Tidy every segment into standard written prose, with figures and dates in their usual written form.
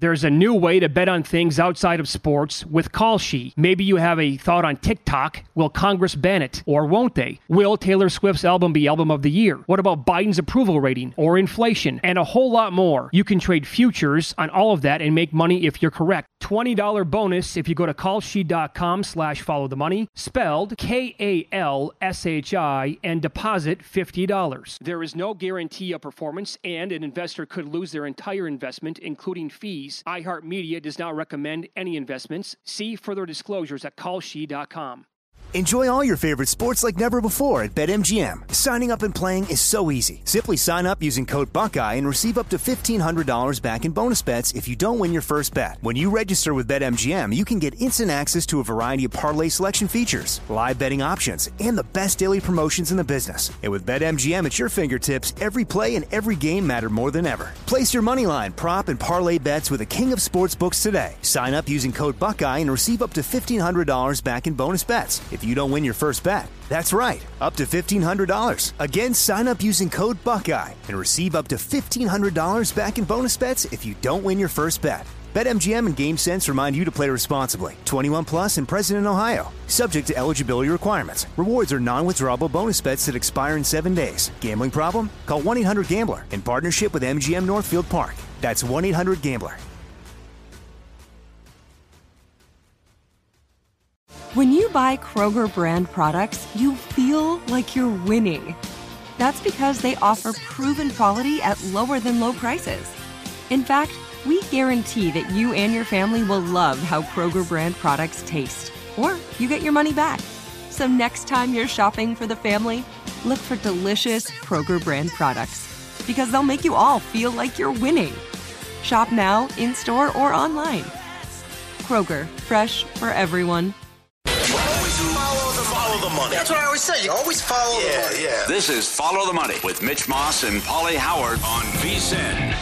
There's a new way to bet on things outside of sports with Kalshi. Maybe you have a thought on TikTok. Will Congress ban it? Or won't they? Will Taylor Swift's album be Album of the Year? What about Biden's approval rating? Or inflation? And a whole lot more. You can trade futures on all of that and make money if you're correct. $20 bonus if you go to kalshi.com/followthemoney, spelled KALSHI, and deposit $50. There is no guarantee of performance, and an investor could lose their entire investment, including fees. iHeartMedia does not recommend any investments. See further disclosures at kalshi.com. Enjoy all your favorite sports like never before at BetMGM. Signing up and playing is so easy. Simply sign up using code Buckeye and receive up to $1,500 back in bonus bets if you don't win your first bet. When you register with BetMGM, you can get instant access to a variety of parlay selection features, live betting options, and the best daily promotions in the business. And with BetMGM at your fingertips, every play and every game matter more than ever. Place your moneyline, prop, and parlay bets with the king of sportsbooks today. Sign up using code Buckeye and receive up to $1,500 back in bonus bets if you don't win your first bet. That's right, up to $1,500. Again, sign up using code Buckeye and receive up to $1,500 back in bonus bets if you don't win your first bet. BetMGM and GameSense remind you to play responsibly. 21 plus and present in Ohio. Subject to eligibility requirements. Rewards are non-withdrawable bonus bets that expire in 7 days. Gambling problem? Call 1-800-GAMBLER in partnership with MGM Northfield Park. That's 1-800-GAMBLER. When you buy Kroger brand products, you feel like you're winning. That's because they offer proven quality at lower than low prices. In fact, we guarantee that you and your family will love how Kroger brand products taste, or you get your money back. So next time you're shopping for the family, look for delicious Kroger brand products, because they'll make you all feel like you're winning. Shop now, in-store, or online. Kroger, fresh for everyone. Follow the money. That's what I always say. You always follow the money. Yeah. This is Follow the Money with Mitch Moss and Paulie Howard on VSiN.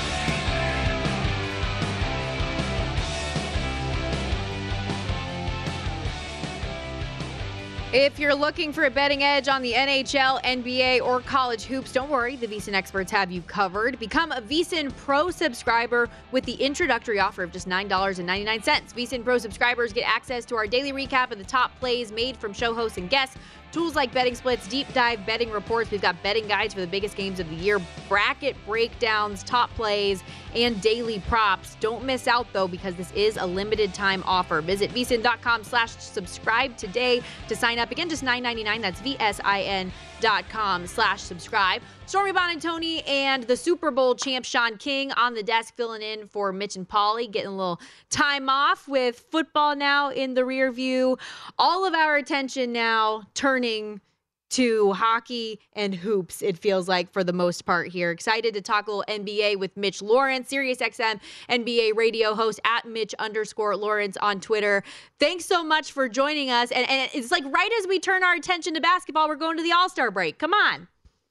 If you're looking for a betting edge on the NHL, NBA, or college hoops, don't worry. The VSiN experts have you covered. Become a VSiN Pro subscriber with the introductory offer of just $9.99. VSiN Pro subscribers get access to our daily recap of the top plays made from show hosts and guests, tools like betting splits, deep dive betting reports. We've got betting guides for the biggest games of the year, bracket breakdowns, top plays, and daily props. Don't miss out, though, because this is a limited time offer. Visit VSiN.com/subscribe today to sign up. Again, just $9.99. That's VSIN.com/subscribe. Stormy Buonantony and the Super Bowl champ Sean King on the desk filling in for Mitch and Paulie, getting a little time off with football now in the rear view. All of our attention now turning to hockey and hoops, it feels like, for the most part here. Excited to talk a little NBA with Mitch Lawrence, SiriusXM NBA radio host at Mitch_Lawrence on Twitter. Thanks so much for joining us. And it's like right as we turn our attention to basketball, we're going to the All-Star break. Come on.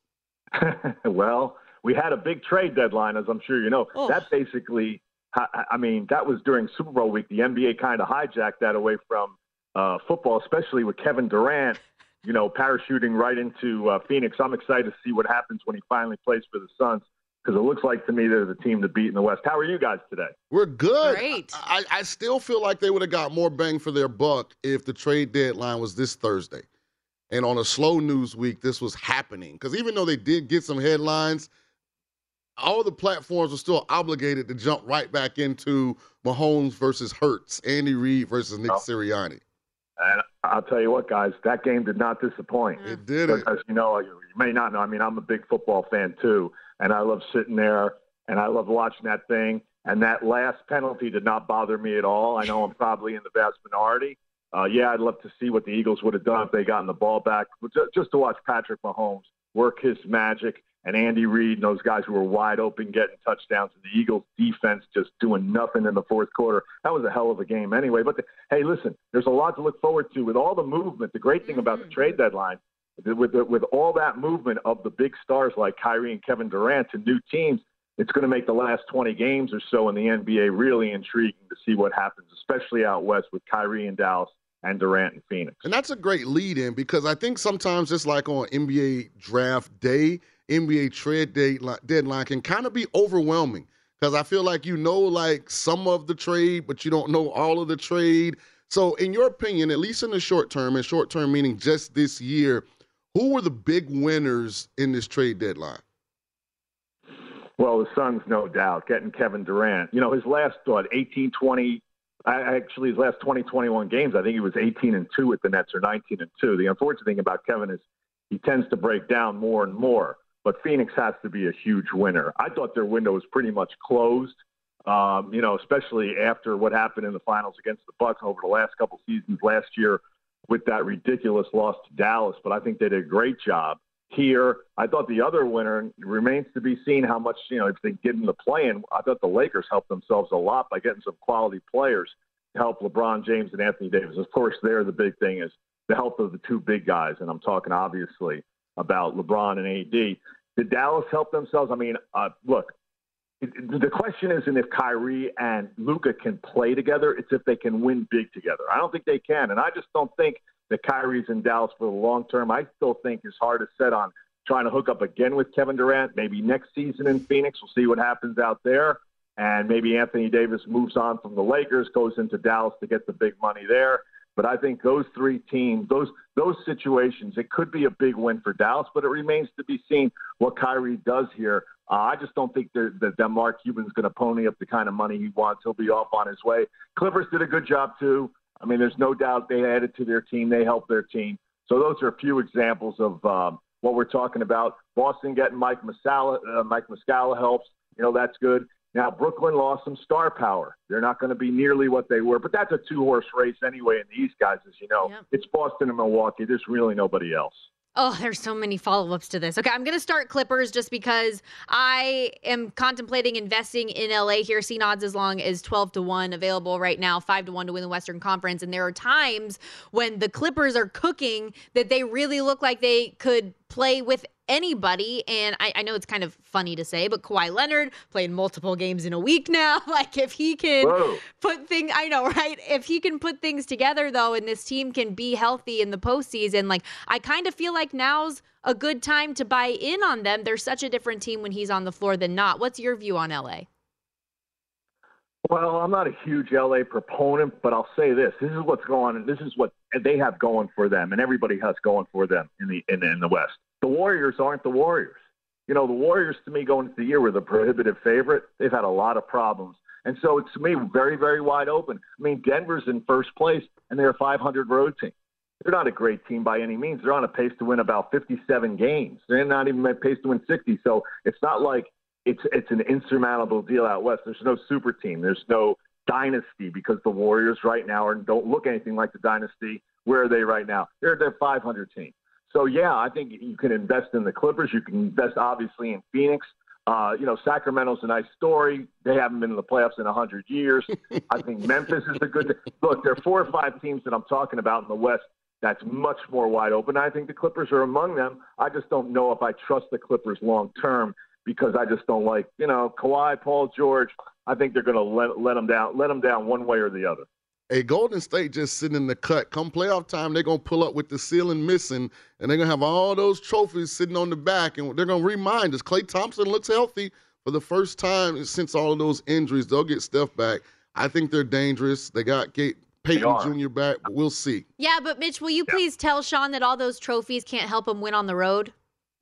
Well, we had a big trade deadline, as I'm sure you know. Oh. That basically, I mean, that was during Super Bowl week. The NBA kind of hijacked that away from football, especially with Kevin Durant, you know, parachuting right into Phoenix. I'm excited to see what happens when he finally plays for the Suns, because it looks like to me they're the team to beat in the West. How are you guys today? We're good. Great. I still feel like they would have got more bang for their buck if the trade deadline was this Thursday. And on a slow news week, this was happening. Because even though they did get some headlines, all the platforms are still obligated to jump right back into Mahomes versus Hurts, Andy Reid versus Nick Sirianni. And I'll tell you what, guys, that game did not disappoint. It didn't. As you know, you may not know, I mean, I'm a big football fan too, and I love sitting there, and I love watching that thing. And that last penalty did not bother me at all. I know I'm probably in the vast minority. I'd love to see what the Eagles would have done if they gotten the ball back. But just to watch Patrick Mahomes work his magic, and Andy Reid and those guys who were wide open getting touchdowns, and the Eagles defense just doing nothing in the fourth quarter. That was a hell of a game anyway. But hey, listen, there's a lot to look forward to with all the movement. The great thing about the trade deadline, with all that movement of the big stars like Kyrie and Kevin Durant to new teams, it's going to make the last 20 games or so in the NBA really intriguing to see what happens, especially out west with Kyrie in Dallas and Durant in Phoenix. And that's a great lead in, because I think sometimes just like on NBA draft day, NBA trade deadline can kind of be overwhelming, Because I feel like like some of the trade, but you don't know all of the trade. So in your opinion, at least in the short term, and short term meaning just this year, who were the big winners in this trade deadline? Well, the Suns, no doubt, getting Kevin Durant. His last, 18, 20, actually his last 20, 21 games, I think he was 18-2 with the Nets or 19-2. The unfortunate thing about Kevin is he tends to break down more and more, but Phoenix has to be a huge winner. I thought their window was pretty much closed, especially after what happened in the finals against the Bucks over the last couple seasons last year with that ridiculous loss to Dallas. But I think they did a great job here. I thought the other winner remains to be seen how much, if they get in the play-in. I thought the Lakers helped themselves a lot by getting some quality players to help LeBron James and Anthony Davis. Of course, there the big thing is the health of the two big guys, and I'm talking obviously about LeBron and AD. Did Dallas help themselves? I mean, look, the question isn't if Kyrie and Luka can play together. It's if they can win big together. I don't think they can, and I just don't think that Kyrie's in Dallas for the long term. I still think his heart is set on trying to hook up again with Kevin Durant, maybe next season in Phoenix. We'll see what happens out there. And maybe Anthony Davis moves on from the Lakers, goes into Dallas to get the big money there. But I think those three teams, those situations, it could be a big win for Dallas, but it remains to be seen what Kyrie does here. I just don't think that Mark Cuban's going to pony up the kind of money he wants. He'll be off on his way. Clippers did a good job, too. I mean, there's no doubt they added to their team. They helped their team. So those are a few examples of what we're talking about. Boston getting Mike Muscala helps. That's good. Now, Brooklyn lost some star power. They're not going to be nearly what they were, but that's a two-horse race anyway in the East, guys, as you know. Yep. It's Boston and Milwaukee. There's really nobody else. Oh, there's so many follow-ups to this. Okay, I'm going to start Clippers just because I am contemplating investing in LA here. Seen odds as long as 12-1 available right now, 5-1 to win the Western Conference. And there are times when the Clippers are cooking that they really look like they could play with anybody. And I know it's kind of funny to say, but Kawhi Leonard playing multiple games in a week now. Like if he can put things, I know, right? If he can put things together though, and this team can be healthy in the postseason, like I kind of feel like now's a good time to buy in on them. They're such a different team when he's on the floor than not. What's your view on LA? Well, I'm not a huge LA proponent, but I'll say this. This is what's going on. This is what they have going for them, and everybody has going for them in the West. The Warriors aren't the Warriors. The Warriors, to me, going into the year were the prohibitive favorite. They've had a lot of problems. And so it's, to me, very, very wide open. I mean, Denver's in first place, and they're a 500 road team. They're not a great team by any means. They're on a pace to win about 57 games. They're not even on pace to win 60. So it's not like it's an insurmountable deal out West. There's no super team. There's no dynasty because the Warriors right now don't look anything like the dynasty. Where are they right now? They're 500 team. So, yeah, I think you can invest in the Clippers. You can invest, obviously, in Phoenix. Sacramento's a nice story. They haven't been in the playoffs in 100 years. I think Memphis is a good – look, there are 4 or 5 teams that I'm talking about in the West that's much more wide open. I think the Clippers are among them. I just don't know if I trust the Clippers long term because I just don't like, Kawhi, Paul George. I think they're going to let them down one way or the other. Hey, Golden State just sitting in the cut. Come playoff time, they're going to pull up with the ceiling missing, and they're going to have all those trophies sitting on the back, and they're going to remind us. Klay Thompson looks healthy for the first time since all of those injuries. They'll get Steph back. I think they're dangerous. They got Peyton Jr. back, but we'll see. Yeah, but Mitch, will you please tell Sean that all those trophies can't help him win on the road?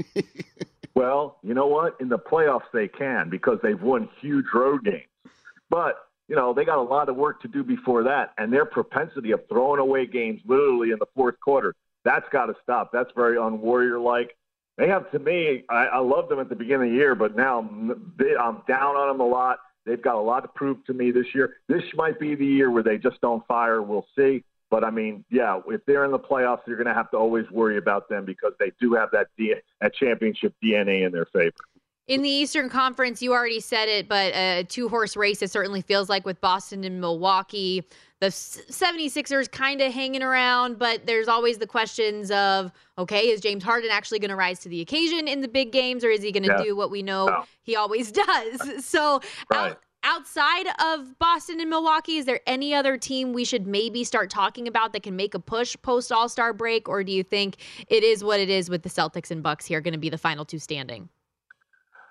Well, you know what? In the playoffs they can because they've won huge road games. But they got a lot of work to do before that, and their propensity of throwing away games literally in the fourth quarter, that's got to stop. That's very un-Warrior-like. They have, to me, I loved them at the beginning of the year, but now I'm down on them a lot. They've got a lot to prove to me this year. This might be the year where they just don't fire. We'll see. But, I mean, yeah, if they're in the playoffs, you're going to have to always worry about them because they do have that championship DNA in their favor. In the Eastern Conference, you already said it, but a two-horse race, it certainly feels like with Boston and Milwaukee. The 76ers kind of hanging around, but there's always the questions of, okay, is James Harden actually going to rise to the occasion in the big games, or is he going to do what we know he always does? So outside of Boston and Milwaukee, is there any other team we should maybe start talking about that can make a push post-All-Star break, or do you think it is what it is with the Celtics and Bucks here going to be the final two standing?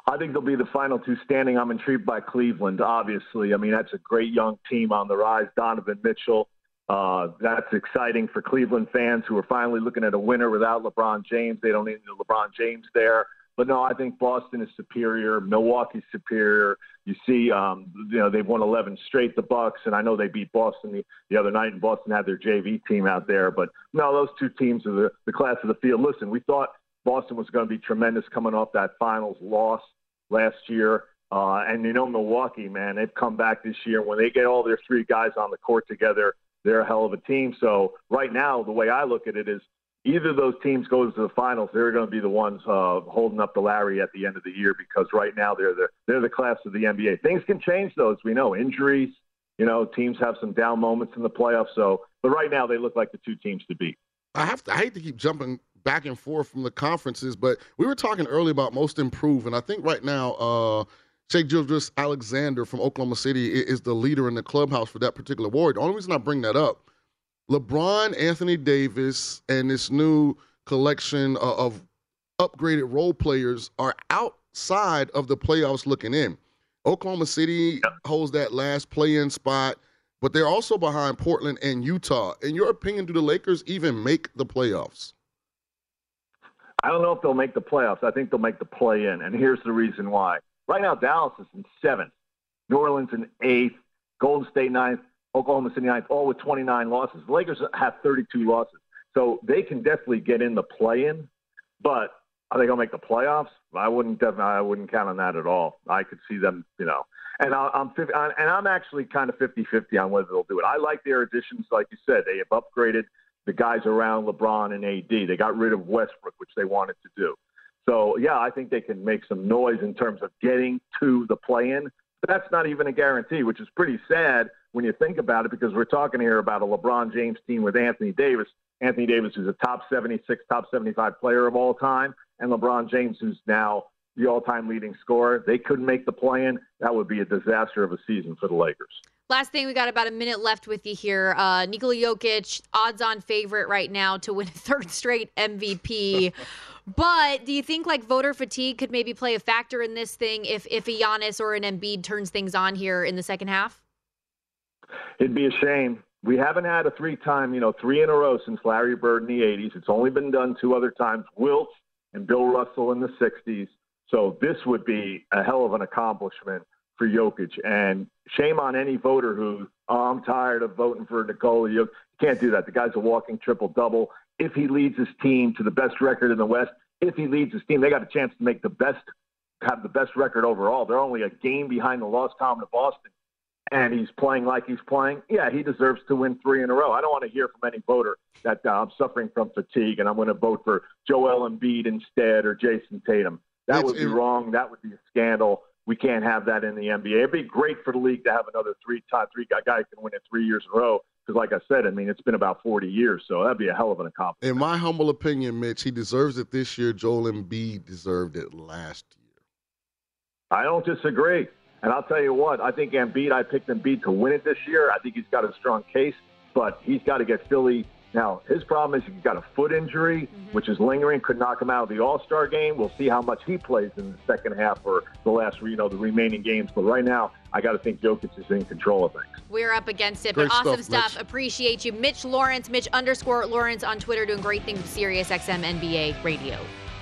I think they'll be the final two standing. I'm intrigued by Cleveland, obviously. I mean, that's a great young team on the rise. Donovan Mitchell. That's exciting for Cleveland fans who are finally looking at a winner without LeBron James. They don't need LeBron James there. But no, I think Boston is superior. Milwaukee's superior. You see, they've won 11 straight, the Bucks, and I know they beat Boston the other night, and Boston had their JV team out there. But no, those two teams are the class of the field. Listen, we thought Boston was going to be tremendous coming off that finals loss last year. And Milwaukee, man, they've come back this year. When they get all their three guys on the court together, they're a hell of a team. So right now, the way I look at it is either of those teams goes to the finals, they're going to be the ones holding up the Larry at the end of the year, because right now they're the class of the NBA. Things can change, though, as we know. Injuries, teams have some down moments in the playoffs. But right now they look like the two teams to beat. I hate to keep jumping back and forth from the conferences, but we were talking earlier about most improved, and I think right now Shai Gilgeous-Alexander from Oklahoma City is the leader in the clubhouse for that particular award. The only reason I bring that up, LeBron, Anthony Davis, and this new collection of upgraded role players are outside of the playoffs looking in. Oklahoma City holds that last play-in spot, but they're also behind Portland and Utah. In your opinion, do the Lakers even make the playoffs? I don't know if they'll make the playoffs. I think they'll make the play-in, and here's the reason why. Right now, Dallas is in 7th, New Orleans in 8th, Golden State 9th, Oklahoma City 9th, all with 29 losses. The Lakers have 32 losses. So they can definitely get in the play-in, but are they going to make the playoffs? I wouldn't count on that at all. I could see them, And I'm actually kind of 50-50 on whether they'll do it. I like their additions, like you said. They have upgraded the guys around LeBron and AD. They got rid of Westbrook, which they wanted to do. So, yeah, I think they can make some noise in terms of getting to the play-in. But that's not even a guarantee, which is pretty sad when you think about it, because we're talking here about a LeBron James team with Anthony Davis. Anthony Davis is a top 76, top 75 player of all time, and LeBron James, who's now the all-time leading scorer. They couldn't make the play-in. That would be a disaster of a season for the Lakers. Last thing, we got about a minute left with you here. Nikola Jokic, odds-on favorite right now to win a third straight MVP. But do you think voter fatigue could maybe play a factor in this thing if a Giannis or an Embiid turns things on here in the second half? It'd be a shame. We haven't had a three-time, 3 in a row since Larry Bird in the 80s. It's only been done 2 other times, Wilt and Bill Russell in the 60s. So this would be a hell of an accomplishment for Jokic. And shame on any voter who, I'm tired of voting for Nikola Jokic. You can't do that. The guy's a walking triple-double. If he leads his team to the best record in the West, if he leads his team, they got a chance to have the best record overall. They're only a game behind the loss column to Boston, and he's playing like he's playing. Yeah, he deserves to win 3 in a row. I don't want to hear from any voter that I'm suffering from fatigue and I'm going to vote for Joel Embiid instead or Jason Tatum. That would be wrong. That would be a scandal. We can't have that in the NBA. It'd be great for the league to have another top three guy who can win it 3 years in a row. Because like I said, it's been about 40 years, so that'd be a hell of an accomplishment. In my humble opinion, Mitch, he deserves it this year. Joel Embiid deserved it last year. I don't disagree. And I'll tell you what, I picked Embiid to win it this year. I think he's got a strong case, but he's got to get Philly. Now, his problem is he's got a foot injury, which is lingering, could knock him out of the All-Star game. We'll see how much he plays in the second half or the last, the remaining games. But right now, I got to think Jokic is in control of things. We're up against it, Great but awesome stuff. Mitch. Appreciate you. Mitch Lawrence, Mitch_Lawrence on Twitter, doing great things with Sirius XM NBA Radio.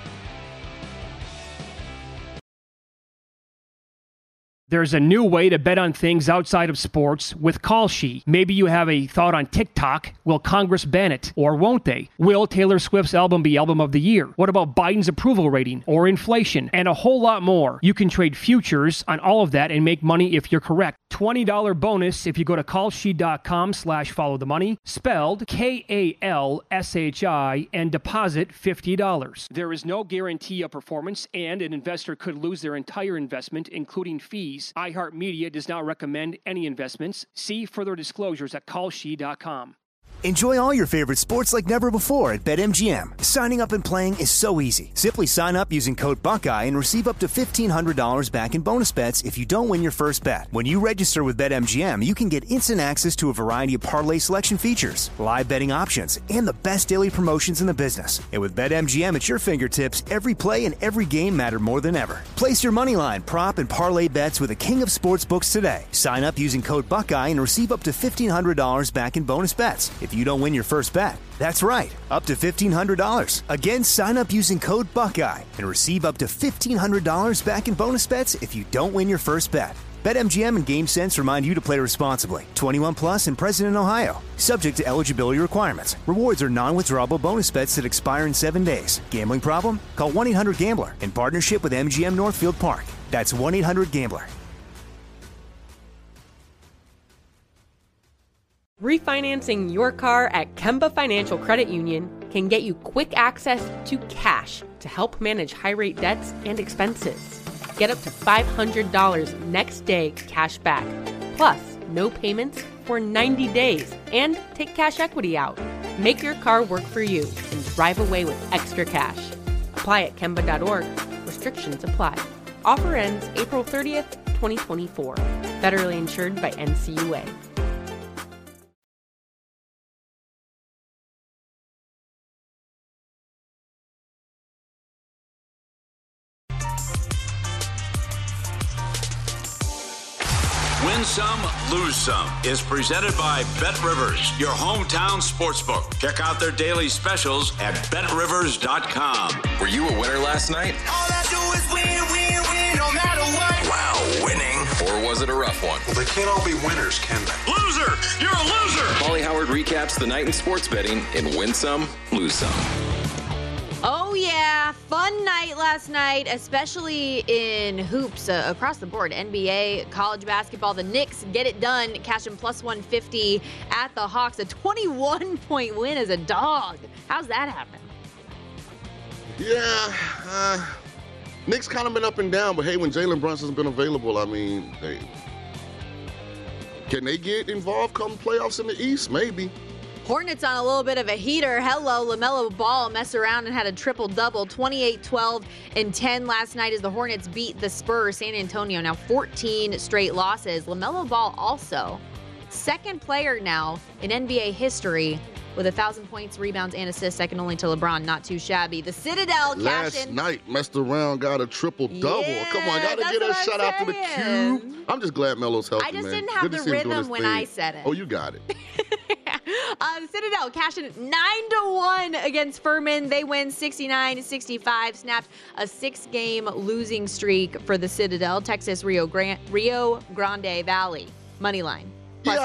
There's a new way to bet on things outside of sports with Kalshi. Maybe you have a thought on TikTok. Will Congress ban it, or won't they? Will Taylor Swift's album be album of the year? What about Biden's approval rating or inflation? And a whole lot more. You can trade futures on all of that and make money if you're correct. $20 bonus if you go to kalshi.com/followthemoney, spelled KALSHI, and deposit $50. There is no guarantee of performance, and an investor could lose their entire investment, including fees. iHeartMedia does not recommend any investments. See further disclosures at kalshi.com. Enjoy all your favorite sports like never before at BetMGM. Signing up and playing is so easy. Simply sign up using code Buckeye and receive up to $1,500 back in bonus bets if you don't win your first bet. When you register with BetMGM, you can get instant access to a variety of parlay selection features, live betting options, and the best daily promotions in the business. And with BetMGM at your fingertips, every play and every game matter more than ever. Place your moneyline, prop, and parlay bets with the king of sportsbooks today. Sign up using code Buckeye and receive up to $1,500 back in bonus bets if you don't win your first bet. That's right, up to $1,500. Again, sign up using code Buckeye and receive up to $1,500 back in bonus bets if you don't win your first bet. BetMGM and GameSense remind you to play responsibly. 21 plus and present in Ohio. Subject to eligibility requirements. Rewards are non-withdrawable bonus bets that expire in 7 days. Gambling problem? Call 1-800-GAMBLER in partnership with MGM Northfield Park. That's 1-800-GAMBLER. Refinancing your car at Kemba Financial Credit Union can get you quick access to cash to help manage high-rate debts and expenses. Get up to $500 next day cash back, plus no payments for 90 days, and take cash equity out. Make your car work for you and drive away with extra cash. Apply at Kemba.org. Restrictions apply. Offer ends April 30th, 2024. Federally insured by NCUA. Win Some, Lose Some is presented by BetRivers, your hometown sportsbook. Check out their daily specials at BetRivers.com. Were you a winner last night? All I do is win, win, win, no matter what. Wow, winning. Or was it a rough one? Well, they can't all be winners, can they? Loser! You're a loser! Pauly Howard recaps the night in sports betting in Win Some, Lose Some. Oh, yeah. Fun night last night, especially in hoops across the board. NBA, college basketball. The Knicks get it done, cashing plus 150 at the Hawks. A 21-point win as a dog. How's that happen? Yeah. Knicks kind of been up and down, but hey, when Jalen Brunson's been available, I mean, can they get involved come playoffs in the East? Maybe. Hornets on a little bit of a heater. Hello, LaMelo Ball messed around and had a triple-double, 28, 12, and 10 last night as the Hornets beat the Spurs. San Antonio now 14 straight losses. LaMelo Ball also second player now in NBA history with 1,000 points, rebounds, and assists, second only to LeBron. Not too shabby. The Citadel last night messed around, got a triple-double. Yeah, Come on, got to get a shout out to the Cube. I'm just glad Melo's healthy, I just man. didn't have the rhythm when I said it. Oh, you got it. The Citadel cashing 9-1 against Furman. They win 69-65, snapped a 6-game losing streak for the Citadel. Texas Rio Grande Valley money line. Plus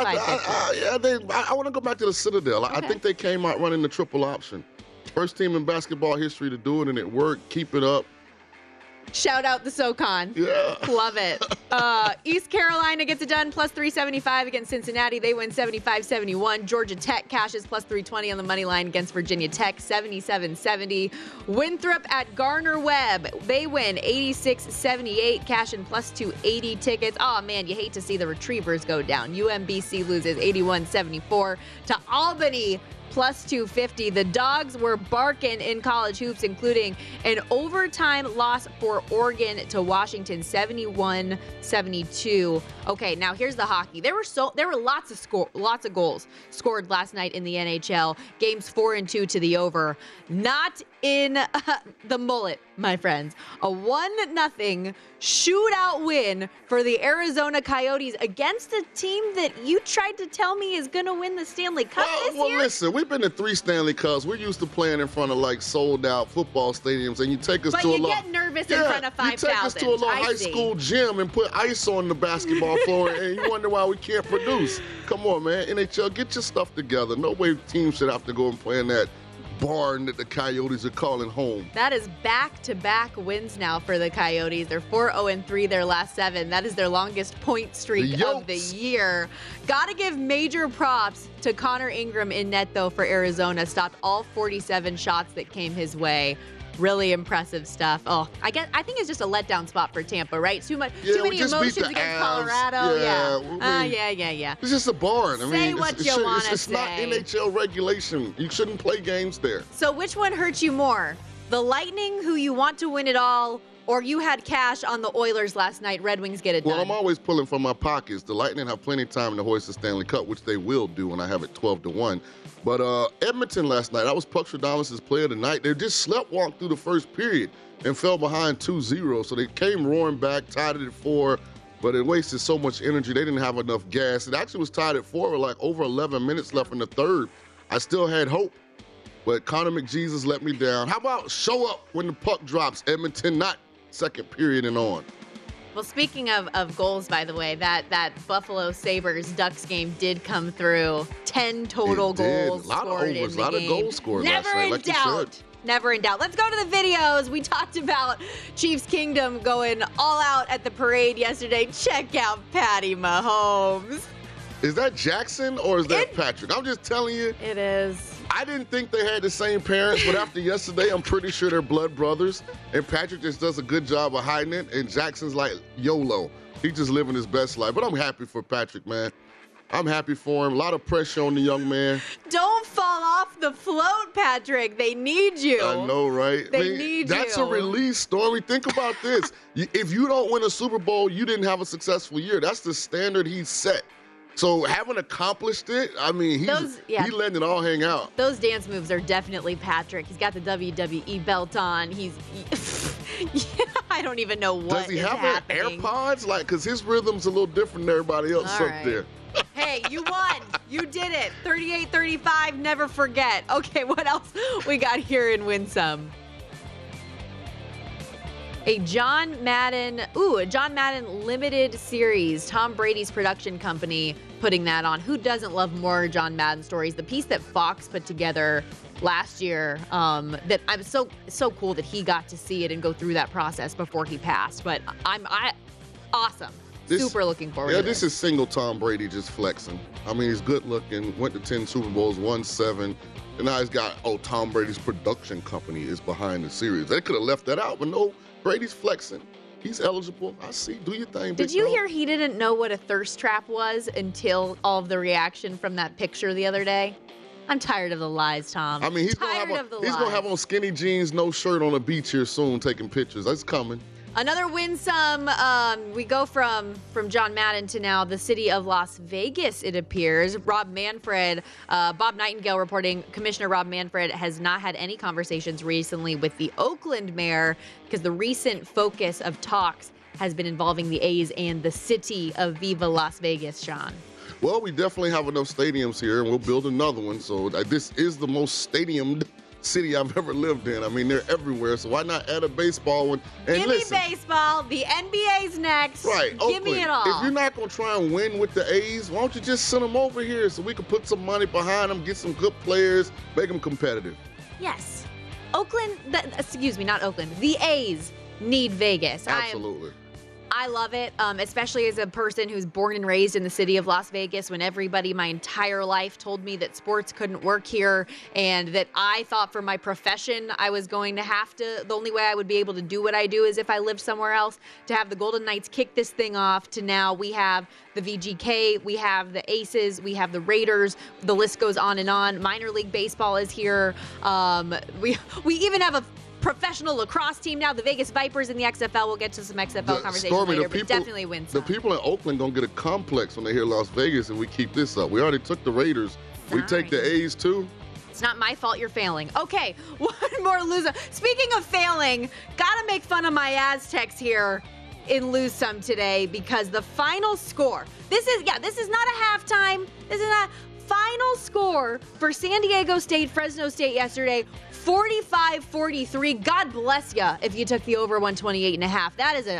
I want to go back to the Citadel. Okay. I think they came out running the triple option. First team in basketball history to do it, and it worked. Keep it up. Shout out the SoCon. Yeah. Love it. East Carolina gets it done, plus 375 against Cincinnati. They win 75-71. Georgia Tech cashes plus 320 on the money line against Virginia Tech, 77-70. Winthrop at Garner-Webb. They win 86-78, cashing plus 280 tickets. Oh, man, you hate to see the Retrievers go down. UMBC loses 81-74 to Albany. Plus 250. The Dogs were barking in college hoops, including an overtime loss for Oregon to Washington, 71-72. Okay, now here's the hockey. There were lots of goals scored last night in the NHL. Games 4 and 2 to the over. Not in the mullet, my friends. A 1-0 shootout win for the Arizona Coyotes against a team that you tried to tell me is going to win the Stanley Cup this year? Well, listen, we've been to 3 Stanley Cups. We're used to playing in front of like sold-out football stadiums, and you take us to a But you get nervous in front of 5,000. You take us to a little high school gym and put ice on the basketball floor, and you wonder why we can't produce. Come on, man. NHL, get your stuff together. No way teams should have to go and play in that barn that the Coyotes are calling home. That is back-to-back wins now for the Coyotes. They're 4-0-3 their last 7. That is their longest point streak of the year. Got to give major props to Connor Ingram in net, though, for Arizona. Stopped all 47 shots that came his way. Really impressive stuff. Oh, I think it's just a letdown spot for Tampa, right? Too many emotions against Avs. Colorado. Yeah. Yeah. It's just a barn. Say what you want to say. It's not NHL regulation. You shouldn't play games there. So which one hurts you more? The Lightning, who you want to win it all, or you had cash on the Oilers last night, Red Wings get it done? Well, I'm always pulling from my pockets. The Lightning have plenty of time to hoist the Stanley Cup, which they will do when I have it 12-1. But Edmonton last night, I was Puck Stradamus' player of the night. They just sleptwalked through the first period and fell behind 2-0. So they came roaring back, tied it at 4, but it wasted so much energy. They didn't have enough gas. It actually was tied at 4 with like over 11 minutes left in the third. I still had hope, but Connor McJesus let me down. How about show up when the puck drops, Edmonton, not second period and on. Well, speaking of goals, by the way, that Buffalo Sabres Ducks game did come through. 10 total goals scored in the game. A lot of goals scored last night, like doubt. Never in doubt. Let's go to the videos. We talked about Chiefs Kingdom going all out at the parade yesterday. Check out Patty Mahomes. Is that Jackson or is that Patrick? I'm just telling you. It is. I didn't think they had the same parents, but after yesterday, I'm pretty sure they're blood brothers. And Patrick just does a good job of hiding it. And Jackson's like YOLO. He's just living his best life. But I'm happy for Patrick, man. I'm happy for him. A lot of pressure on the young man. Don't fall off the float, Patrick. They need you. I know, right? They need you. That's a release, Stormy. Think about this. If you don't win a Super Bowl, you didn't have a successful year. That's the standard he's set. So having accomplished it, I mean, he letting it all hang out. Those dance moves are definitely Patrick. He's got the WWE belt on. I don't even know what Does he have happening. AirPods? Like, because his rhythm's a little different than everybody else all up right. there. Hey, you won. You did it. 38-35, never forget. Okay, what else we got here in Winsome? A John Madden limited series. Tom Brady's production company putting that on. Who doesn't love more John Madden stories? The piece that Fox put together last year, that I'm so cool that he got to see it and go through that process before he passed. But awesome. Super looking forward to this is single Tom Brady just flexing. I mean, he's good looking, went to 10 Super Bowls, won 7. And now he's got, Tom Brady's production company is behind the series. They could have left that out, but no, Brady's flexing. He's eligible. I see. Do your thing. Did you hear he didn't know what a thirst trap was until all of the reaction from that picture the other day? I'm tired of the lies, Tom. I mean, he's going to have on skinny jeans, no shirt on the beach here soon taking pictures. That's coming. Another winsome. We go from John Madden to now the city of Las Vegas, it appears. Rob Manfred, Bob Nightingale reporting, Commissioner Rob Manfred has not had any conversations recently with the Oakland mayor because the recent focus of talks has been involving the A's and the city of Viva Las Vegas, Sean. Well, we definitely have enough stadiums here, and we'll build another one. So this is the most stadiumed city I've ever lived in. I mean, they're everywhere, so why not add a baseball one? And give me baseball. The NBA's next. Right. Give Oakland, me it all. If you're not going to try and win with the A's, why don't you just send them over here so we can put some money behind them, get some good players, make them competitive? Yes. Not Oakland. The A's need Vegas. Absolutely. I love it, especially as a person who's born and raised in the city of Las Vegas, when everybody my entire life told me that sports couldn't work here and that I thought for my profession I was going to have to, the only way I would be able to do what I do is if I lived somewhere else. To have the Golden Knights kick this thing off to now we have the VGK, we have the Aces, we have the Raiders, the list goes on and on. Minor League Baseball is here. We even have a professional lacrosse team now, the Vegas Vipers in the XFL. We'll get to some XFL conversation later, but definitely win some. The people in Oakland going to get a complex when they hear Las Vegas and we keep this up. We already took the Raiders. We take the A's too. It's not my fault you're failing. Okay, one more loser. Speaking of failing, gotta make fun of my Aztecs here in Lose Some today because the final score, this is not a halftime. This is not final score for San Diego State, Fresno State yesterday. 45-43. God bless ya if you took the over 128.5. That is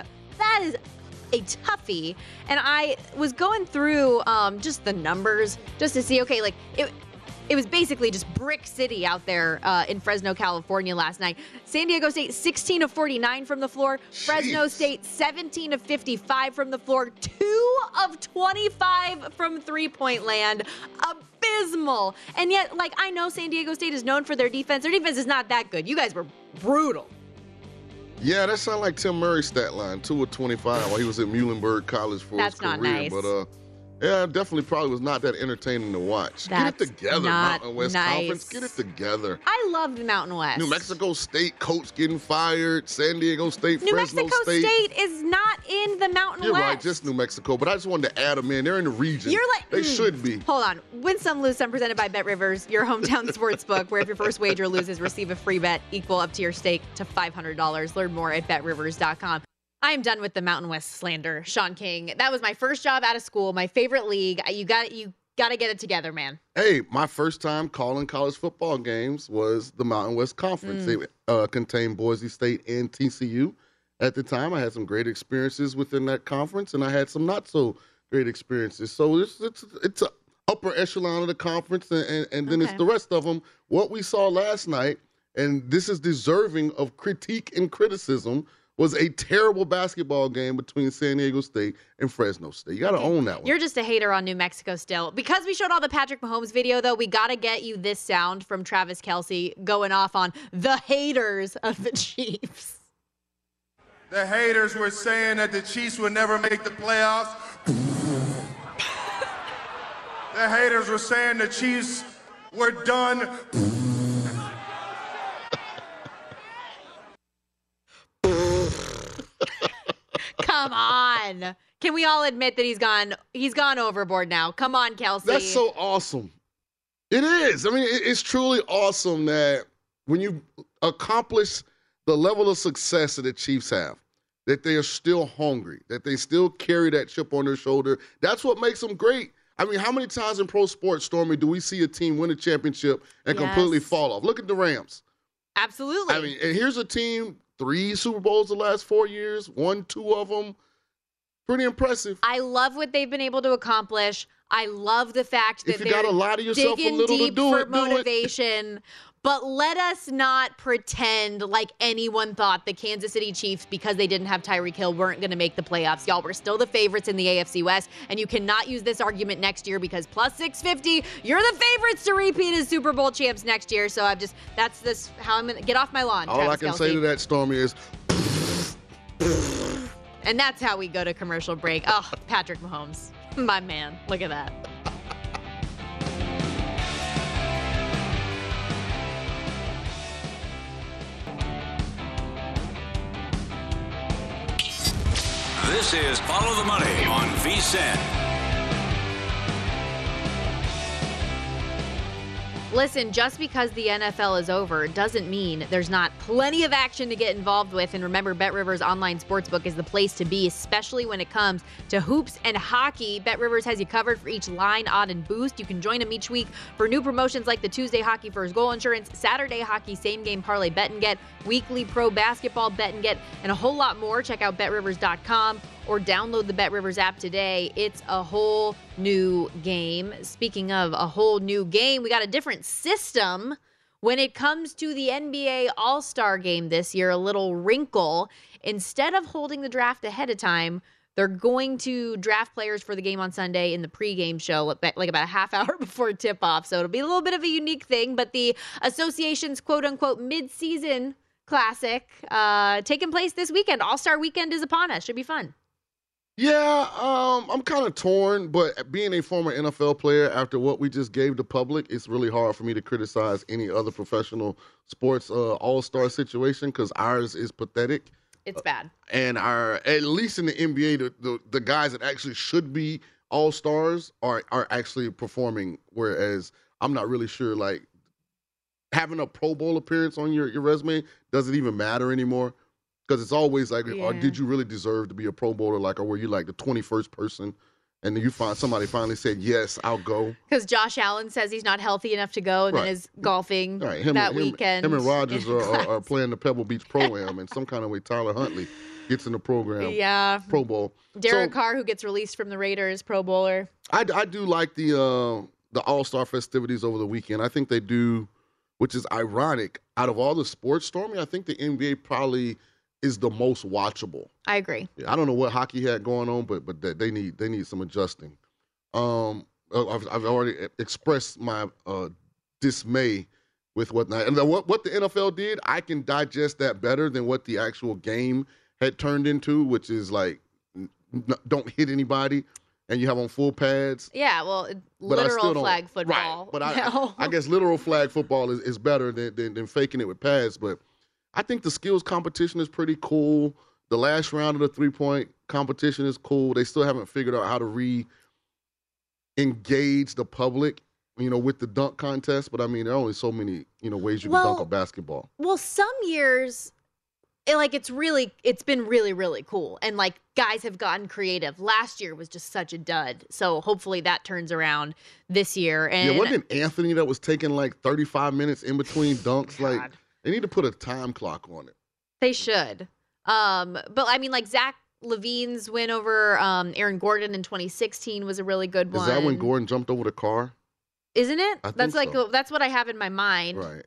a toughie. And I was going through just the numbers just to see, okay, like it was basically just brick city out there in Fresno, California last night. San Diego State 16 of 49 from the floor. Jeez. Fresno State 17 of 55 from the floor. 2 of 25 from three-point land. Abysmal. And yet, I know San Diego State is known for their defense. Their defense is not that good. You guys were brutal. Yeah, that sounds like Tim Murray's stat line, 2 of 25 while he was at Muhlenberg College for his career. That's not nice. But yeah, definitely probably was not that entertaining to watch. That's Get it together, not Mountain West nice. Conference. Get it together. I love the Mountain West. New Mexico State coach getting fired. San Diego State, New Fresno Mexico State is not in the Mountain You're West. right, just New Mexico. But I just wanted to add them in. They're in the region. You're like, they should be. Hold on. Win Some, Lose Some, presented by Bet Rivers, your hometown sports book, where if your first wager loses, receive a free bet equal up to your stake to $500. Learn more at betrivers.com. I am done with the Mountain West slander, Sean King. That was my first job out of school, my favorite league. You got to get it together, man. Hey, my first time calling college football games was the Mountain West Conference. They contained Boise State and TCU. At the time, I had some great experiences within that conference, and I had some not so great experiences. So it's an upper echelon of the conference, and then it's the rest of them. What we saw last night, and this is deserving of critique and criticism, was a terrible basketball game between San Diego State and Fresno State. You got to own that one. You're just a hater on New Mexico still. Because we showed all the Patrick Mahomes video, though, we got to get you this sound from Travis Kelce going off on the haters of the Chiefs. The haters were saying that the Chiefs would never make the playoffs. The haters were saying the Chiefs were done. Come on. Can we all admit that he's gone overboard now? Come on, Kelce. That's so awesome. It is. I mean, it's truly awesome that when you accomplish the level of success that the Chiefs have, that they are still hungry, that they still carry that chip on their shoulder. That's what makes them great. I mean, how many times in pro sports, Stormy, do we see a team win a championship and completely fall off? Look at the Rams. Absolutely. I mean, and here's a team, 3 Super Bowls the last 4 years, won 2 of them. Pretty impressive. I love what they've been able to accomplish. I love the fact that if you gotta lie to yourself digging a little deep to do for it, do it. motivation. But let us not pretend like anyone thought the Kansas City Chiefs, because they didn't have Tyreek Hill, weren't going to make the playoffs. Y'all were still the favorites in the AFC West, and you cannot use this argument next year because plus 650, you're the favorites to repeat as Super Bowl champs next year. So that's how I'm going to get off my lawn. All Travis I can Kelce. say to that, Stormy, is And that's how we go to commercial break. Oh, Patrick Mahomes, my man. Look at that. This is Follow the Money on VSiN. Listen, just because the NFL is over doesn't mean there's not plenty of action to get involved with. And remember, BetRivers Online Sportsbook is the place to be, especially when it comes to hoops and hockey. BetRivers has you covered for each line, odd, and boost. You can join them each week for new promotions like the Tuesday Hockey First Goal Insurance, Saturday Hockey Same Game Parlay Bet and Get, weekly pro basketball Bet and Get, and a whole lot more. Check out BetRivers.com or download the BetRivers app today. It's a whole new game. Speaking of a whole new game, we got a different system when it comes to the NBA All-Star Game this year. A little wrinkle. Instead of holding the draft ahead of time, they're going to draft players for the game on Sunday in the pregame show, like about a half hour before tip-off. So it'll be a little bit of a unique thing, but the association's quote-unquote mid-season classic taking place this weekend. All-Star Weekend is upon us. Should be fun. Yeah, I'm kind of torn, but being a former NFL player, after what we just gave the public, it's really hard for me to criticize any other professional sports all-star situation because ours is pathetic. It's bad. And at least in the NBA, the guys that actually should be all-stars are actually performing, whereas I'm not really sure, like, having a Pro Bowl appearance on your resume doesn't even matter anymore. Because it's always like, or did you really deserve to be a Pro Bowler? Like, or were you like the 21st person? And then you find somebody finally said, yes, I'll go. Because Josh Allen says he's not healthy enough to go and then is golfing that weekend. Him and Rodgers are playing the Pebble Beach Pro-Am, and some kind of way Tyler Huntley gets in the program. Yeah. Pro Bowl. Derek Carr, who gets released from the Raiders, Pro Bowler. I do like the All-Star festivities over the weekend. I think they do, which is ironic. Out of all the sports, Stormy, I think the NBA probably is the most watchable. I agree. Yeah, I don't know what hockey had going on, but they need some adjusting. I've already expressed my dismay with whatnot. And what the NFL did, I can digest that better than what the actual game had turned into, which is like don't hit anybody and you have on full pads. Yeah, well, literal flag football. Right, but I guess literal flag football is better than faking it with pads. But I think the skills competition is pretty cool. The last round of the three-point competition is cool. They still haven't figured out how to re-engage the public, with the dunk contest. But, I mean, there are only so many, ways you can dunk a basketball. Well, some years, it's been really, really cool. And, guys have gotten creative. Last year was just such a dud. So, hopefully that turns around this year. And yeah, wasn't it Anthony that was taking, 35 minutes in between dunks? God. They need to put a time clock on it. They should. But I mean, Zach LaVine's win over Aaron Gordon in 2016 was a really good one. Is that when Gordon jumped over the car? Isn't it? That's so. That's what I have in my mind. Right.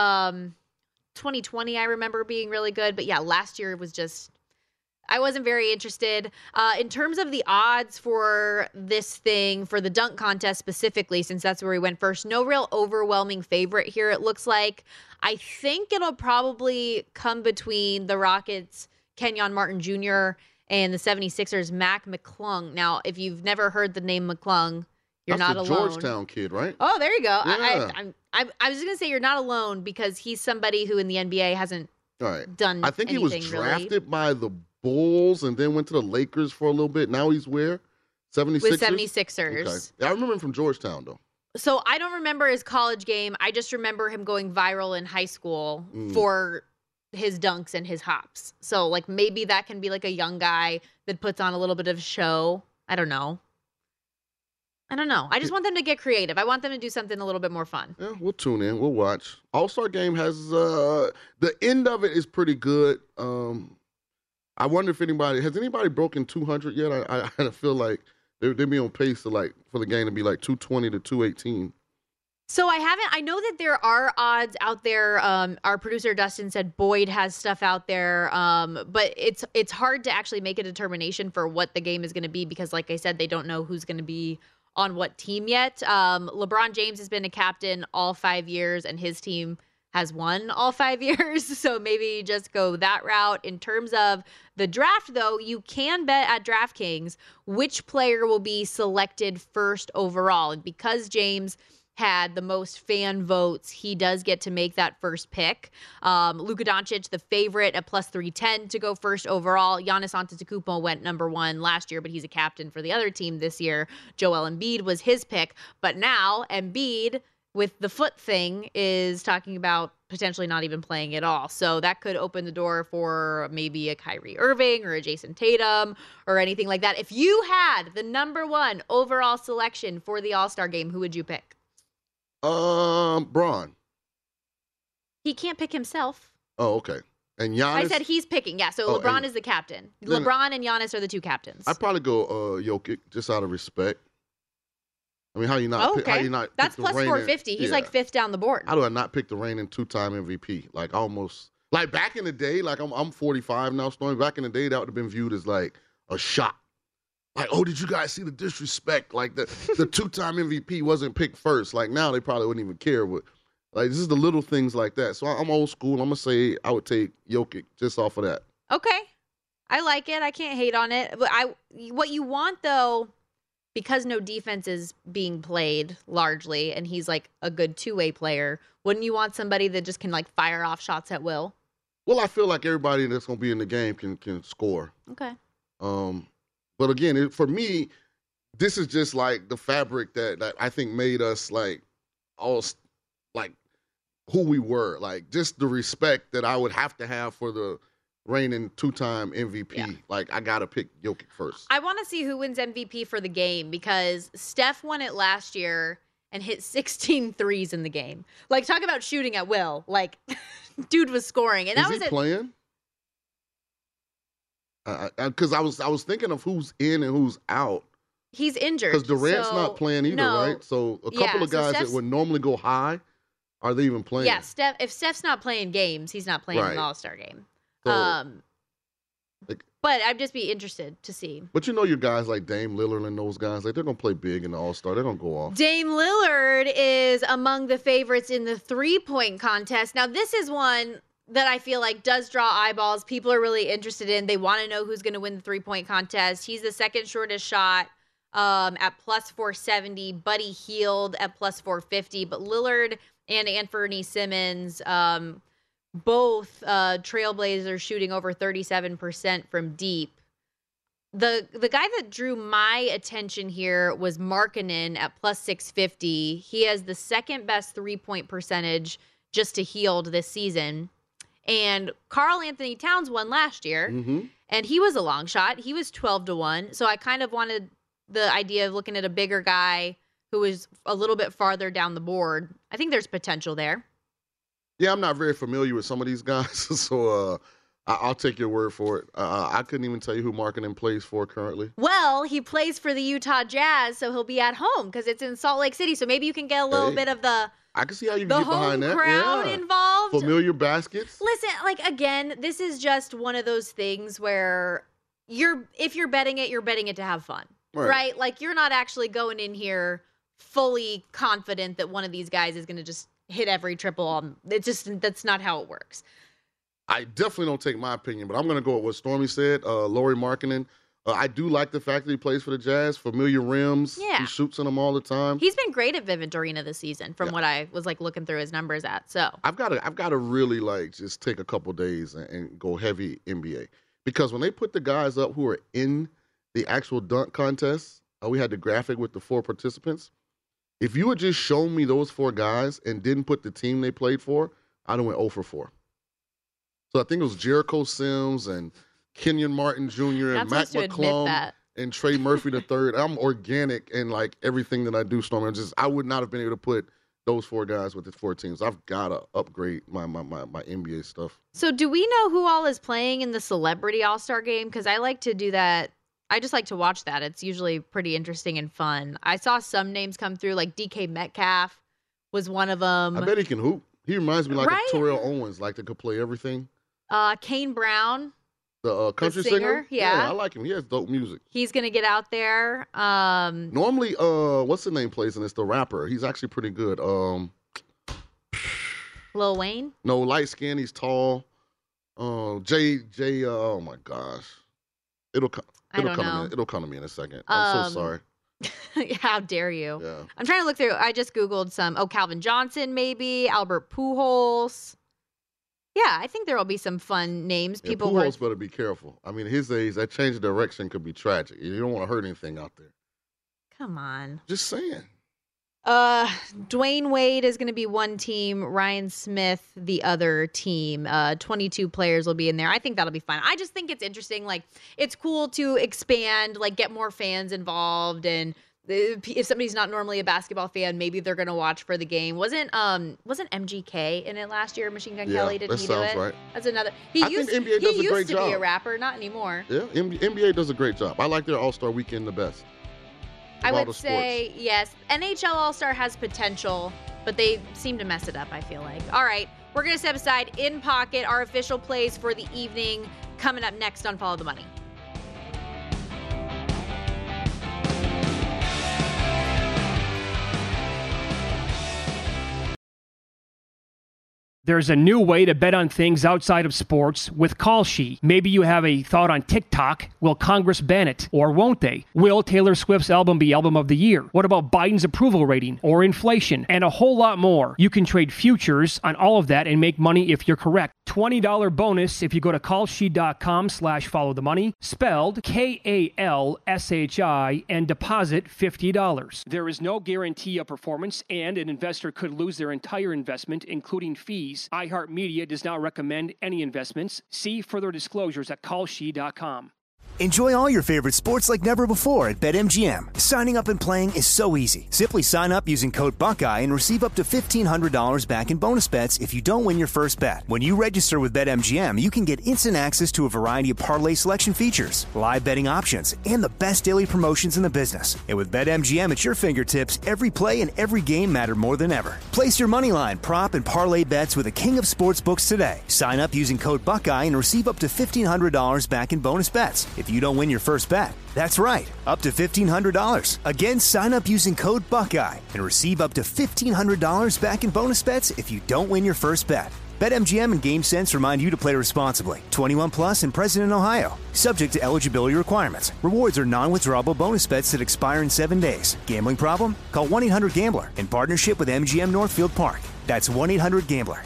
2020 I remember being really good, but yeah, last year was just I wasn't very interested. In terms of the odds for this thing, for the dunk contest specifically, since that's where we went first, no real overwhelming favorite here, it looks like. I think it'll probably come between the Rockets' Kenyon Martin Jr. and the 76ers' Mac McClung. Now, if you've never heard the name McClung, you're not alone. That's the Georgetown kid, right? Oh, there you go. Yeah. I was just going to say you're not alone because he's somebody who in the NBA hasn't done I think he was anything drafted by the Bulls and then went to the Lakers for a little bit. Now he's where? 76ers? With 76ers. Okay. I remember him from Georgetown, though. So I don't remember his college game. I just remember him going viral in high school for his dunks and his hops. So, maybe that can be, a young guy that puts on a little bit of show. I don't know. I just want them to get creative. I want them to do something a little bit more fun. Yeah, we'll tune in. We'll watch. All-Star Game has the end of it is pretty good. I wonder if has anybody broken 200 yet? I feel like they'd be on pace for the game to be 220 to 218. So I know that there are odds out there. Our producer Dustin said Boyd has stuff out there, but it's hard to actually make a determination for what the game is going to be because, like I said, they don't know who's going to be on what team yet. LeBron James has been a captain all 5 years, and his team has won all 5 years. So maybe just go that route. In terms of the draft, though, you can bet at DraftKings which player will be selected first overall. And because James had the most fan votes, he does get to make that first pick. Luka Doncic, the favorite at plus 310 to go first overall. Giannis Antetokounmpo went number one last year, but he's a captain for the other team this year. Joel Embiid was his pick. But now Embiid, with the foot thing, is talking about potentially not even playing at all. So that could open the door for maybe a Kyrie Irving or a Jason Tatum or anything like that. If you had the number one overall selection for the All-Star game, who would you pick? Bron. He can't pick himself. Oh, okay. And Giannis? I said he's picking. Yeah, so LeBron is the captain. LeBron and Giannis are the two captains. I'd probably go Jokic just out of respect. I mean, how you not? Okay. How you not? That's plus 450. He's fifth down the board. How do I not pick the reigning two-time MVP? Back in the day, I'm 45 now, Stormy. Back in the day, that would have been viewed as a shot. Oh, did you guys see the disrespect? The two-time MVP wasn't picked first. Now they probably wouldn't even care. But this is the little things like that. So I'm old school. I'm gonna say I would take Jokic just off of that. Okay, I like it. I can't hate on it. But what you want though, because no defense is being played largely, and he's a good two-way player. Wouldn't you want somebody that just can fire off shots at will? Well, I feel like everybody that's gonna be in the game can score. Okay. But again, for me, this is just the fabric that I think made us all who we were. Just the respect that I would have to have for the reigning two-time MVP. Yeah. I gotta pick Jokic first. I want to see who wins MVP for the game because Steph won it last year and hit 16 threes in the game. Talk about shooting at will. Dude was scoring, and is he playing? Because I was thinking of who's in and who's out. He's injured. Because Durant's not playing either, right? So a couple of guys that would normally go high, are they even playing? Yeah, if Steph's not playing games, he's not playing in the All-Star game. So, But I'd just be interested to see. But you know your guys like Dame Lillard and those guys, like they're going to play big in the All-Star. They're going to go off. Dame Lillard is among the favorites in the three-point contest. Now, this is one that I feel like does draw eyeballs. People are really interested in. They want to know who's going to win the three-point contest. He's the second shortest shot at plus 470. Buddy Hield at plus 450. But Lillard and Anthony Simmons, both Trailblazers shooting over 37% from deep. The guy that drew my attention here was Markkanen at plus 650. He has the second best three-point percentage just to Hield this season. And Karl Anthony Towns won last year, and he was a long shot. He was 12-1. So I kind of wanted the idea of looking at a bigger guy who was a little bit farther down the board. I think there's potential there. Yeah, I'm not very familiar with some of these guys, so I'll take your word for it. I couldn't even tell you who Markkanen plays for currently. Well, he plays for the Utah Jazz, so he'll be at home because it's in Salt Lake City. So maybe you can get a little bit of the I can see how you can get behind that. Crowd involved. Familiar baskets. Listen, like again, this is just one of those things where if you're betting it, you're betting it to have fun, right? Like you're not actually going in here fully confident that one of these guys is going to just hit every triple. That's not how it works. I definitely don't take my opinion, but I'm going to go with what Stormy said. Lauri Markkanen. I do like the fact that he plays for the Jazz. Familiar rims. Yeah. He shoots in them all the time. He's been great at Vivint Arena this season from what I was like looking through his numbers at. So I've got to really like just take a couple days and go heavy NBA. Because when they put the guys up who are in the actual dunk contest, we had the graphic with the 4 participants. If you had just shown me those 4 guys and didn't put the team they played for, I'd have went 0 for 4. So I think it was Jericho Sims and Kenyon Martin Jr. and Mac McClung and Trey Murphy III. I'm organic in like everything that I do, Storm. I would not have been able to put those 4 guys with the 4 teams. I've got to upgrade my NBA stuff. So do we know who all is playing in the Celebrity All-Star Game? Because I like to do that. I just like to watch that. It's usually pretty interesting and fun. I saw some names come through, like DK Metcalf was one of them. I bet he can hoop. He reminds me like of Terrell Owens, like that could play everything. Kane Brown. The country singer? Yeah, I like him. He has dope music. He's going to get out there. Normally, what's the name plays in this? The rapper. He's actually pretty good. Lil Wayne? No, light skin. He's tall. Jay, oh my gosh. It'll come to me in a second. I'm so sorry. How dare you? Yeah. I'm trying to look through. I just Googled some. Calvin Johnson, maybe. Albert Pujols. Yeah, I think there will be some fun names. Pujols better be careful. I mean, his age, that change of direction could be tragic. You don't want to hurt anything out there. Come on. Just saying. Dwayne Wade is going to be one team. Ryan Smith, the other team. 22 players will be in there. I think that'll be fun. I just think it's interesting. Like, it's cool to expand, like, get more fans involved. And if somebody's not normally a basketball fan, maybe they're going to watch for the game. Wasn't MGK in it last year? Machine Gun Kelly, didn't he do it? That sounds right. That's another. I think NBA does a great job. He used to be a rapper, not anymore. Yeah, NBA does a great job. I like their All-Star Weekend the best. I would say, yes. NHL All-Star has potential, but they seem to mess it up, I feel like. All right, we're going to step aside. In Pocket, our official plays for the evening, coming up next on Follow the Money. There's a new way to bet on things outside of sports with Kalshi. Maybe you have a thought on TikTok. Will Congress ban it? Or won't they? Will Taylor Swift's album be album of the year? What about Biden's approval rating or inflation? And a whole lot more. You can trade futures on all of that and make money if you're correct. $20 bonus if you go to kalshi.com/followthemoney, spelled KALSHI, and deposit $50. There is no guarantee of performance, and an investor could lose their entire investment, including fees. iHeartMedia does not recommend any investments. See further disclosures at kalshi.com. Enjoy all your favorite sports like never before at BetMGM. Signing up and playing is so easy. Simply sign up using code Buckeye and receive up to $1,500 back in bonus bets if you don't win your first bet. When you register with BetMGM, you can get instant access to a variety of parlay selection features, live betting options, and the best daily promotions in the business. And with BetMGM at your fingertips, every play and every game matter more than ever. Place your moneyline, prop, and parlay bets with the king of sportsbooks today. Sign up using code Buckeye and receive up to $1,500 back in bonus bets if you don't win your first bet. That's right, up to $1,500. Again, sign up using code Buckeye and receive up to $1,500 back in bonus bets if you don't win your first bet. BetMGM and GameSense remind you to play responsibly. 21 plus and present in Ohio. Subject to eligibility requirements. Rewards are non-withdrawable bonus bets that expire in 7 days. Gambling problem? Call 1-800-GAMBLER in partnership with MGM Northfield Park. That's 1-800-GAMBLER.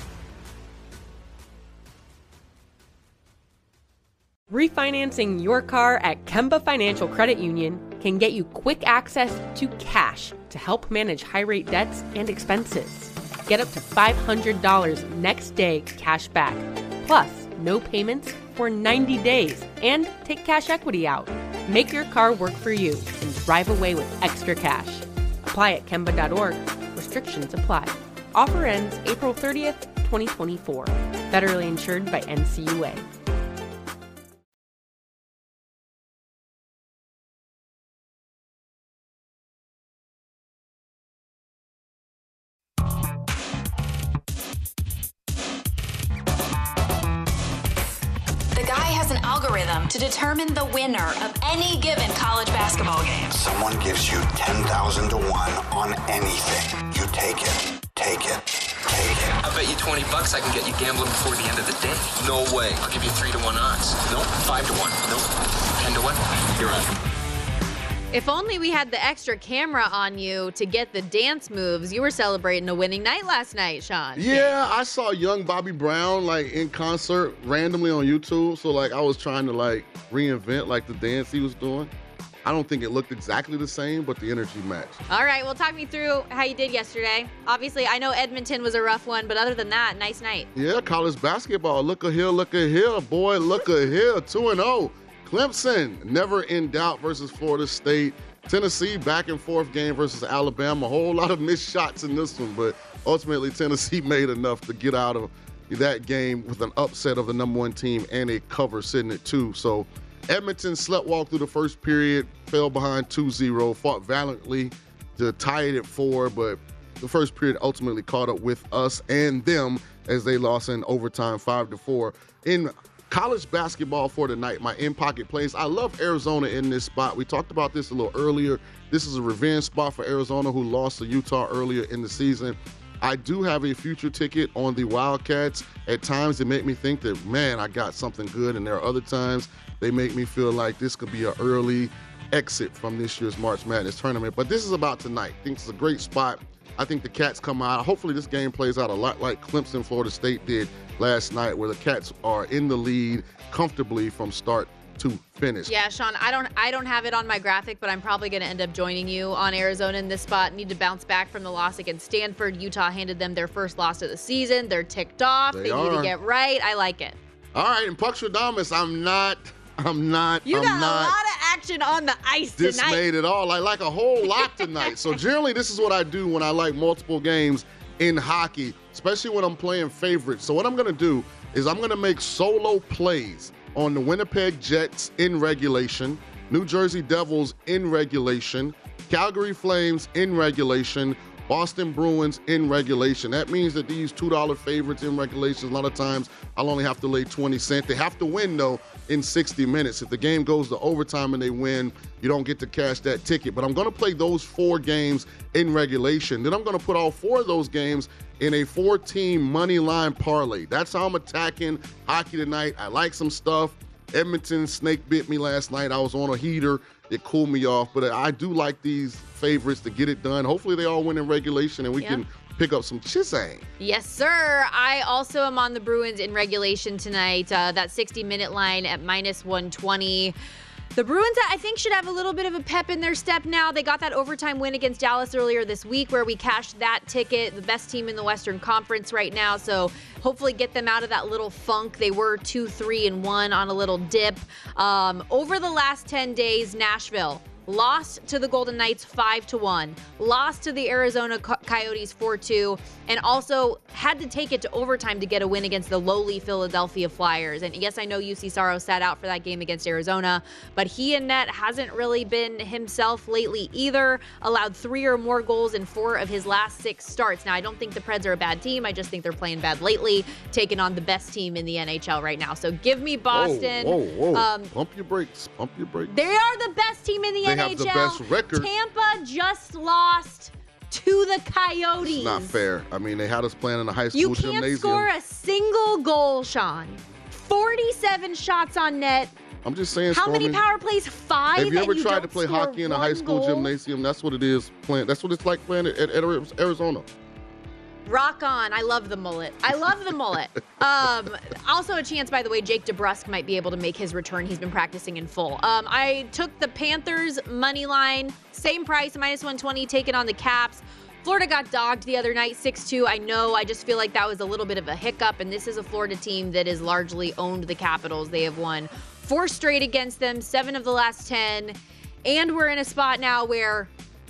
Refinancing your car at Kemba Financial Credit Union can get you quick access to cash to help manage high-rate debts and expenses. Get up to $500 next day cash back, plus no payments for 90 days, and take cash equity out. Make your car work for you and drive away with extra cash. Apply at Kemba.org. Restrictions apply. Offer ends April 30th, 2024. Federally insured by NCUA. To determine the winner of any given college basketball game. Someone gives you 10,000 to 1 on anything. You take it. Take it. Take it. I bet you $20 I can get you gambling before the end of the day. No way. I'll give you 3-to-1 odds. Nope. 5-to-1. Nope. 10-to-1. You're on. If only we had the extra camera on you to get the dance moves. You were celebrating a winning night last night, Sean. Yeah, I saw young Bobby Brown in concert randomly on YouTube. So I was trying to reinvent the dance he was doing. I don't think it looked exactly the same, but the energy matched. All right, well, talk me through how you did yesterday. Obviously, I know Edmonton was a rough one, but other than that, nice night. Yeah, college basketball. Look at here, boy, look at here, 2-0. Clemson, never in doubt versus Florida State. Tennessee, back and forth game versus Alabama. A whole lot of missed shots in this one, but ultimately Tennessee made enough to get out of that game with an upset of the number one team and a cover sitting at 2. So Edmonton sleptwalked through the first period, fell behind 2-0, fought valiantly to tie it at 4, but the first period ultimately caught up with us and them as they lost in overtime 5-4. In college basketball for tonight, my in-pocket plays. I love Arizona in this spot. We talked about this a little earlier. This is a revenge spot for Arizona, who lost to Utah earlier in the season. I do have a future ticket on the Wildcats. At times, they make me think that, man, I got something good, and there are other times they make me feel like this could be an early exit from this year's March Madness tournament. But this is about tonight. I think it's a great spot. I think the Cats come out. Hopefully this game plays out a lot like Clemson, Florida State did last night, where the Cats are in the lead comfortably from start to finish. Yeah, Sean, I don't have it on my graphic, but I'm probably going to end up joining you on Arizona in this spot. Need to bounce back from the loss against Stanford. Utah handed them their first loss of the season. They're ticked off. They need to get right. I like it. All right, and Puckstradamus, I'm not. You got a lot of action on the ice tonight. Dismayed at all. I like a whole lot tonight. So generally, this is what I do when I like multiple games in hockey, especially when I'm playing favorites. So what I'm going to do is I'm going to make solo plays on the Winnipeg Jets in regulation, New Jersey Devils in regulation, Calgary Flames in regulation, Boston Bruins in regulation. That means that these $2 favorites in regulation, a lot of times I'll only have to lay 20 cents. They have to win, though, in 60 minutes. If the game goes to overtime and they win, you don't get to cash that ticket. But I'm going to play those 4 games in regulation. Then I'm going to put all 4 of those games in a 4-team money line parlay. That's how I'm attacking hockey tonight. I like some stuff. Edmonton snake bit me last night. I was on a heater. It cooled me off. But I do like these favorites to get it done. Hopefully they all win in regulation and we can pick up some chisang. Yes, sir. I also am on the Bruins in regulation tonight. That 60-minute line at -120. The Bruins, I think, should have a little bit of a pep in their step now. They got that overtime win against Dallas earlier this week where we cashed that ticket, the best team in the Western Conference right now. So hopefully get them out of that little funk. They were 2-3-1 on a little dip. Over the last 10 days, Nashville lost to the Golden Knights 5-1, lost to the Arizona Coyotes 4-2, and also had to take it to overtime to get a win against the lowly Philadelphia Flyers. And yes, I know UC Saros sat out for that game against Arizona, but he in net hasn't really been himself lately either. Allowed 3 or more goals in 4 of his last 6 starts. Now, I don't think the Preds are a bad team. I just think they're playing bad lately, taking on the best team in the NHL right now. So give me Boston. Whoa. Pump your brakes. They are the best team in the NHL. They have the best record. Tampa just lost to the Coyotes. It's not fair. I mean, they had us playing in a high school gymnasium. You can't score a single goal, Sean. 47 shots on net. I'm just saying, How many power plays? 5? Have you ever tried to play hockey in a high school gymnasium? That's what it is playing. That's what it's like playing at Arizona. Rock on. I love the mullet. Also a chance, by the way, Jake DeBrusk might be able to make his return. He's been practicing in full. I took the Panthers money line, same price, -120, taken on the Caps. Florida got dogged the other night, 6-2. I know. I just feel like that was a little bit of a hiccup, and this is a Florida team that has largely owned the Capitals. They have won 4 straight against them, 7 of the last 10, and we're in a spot now where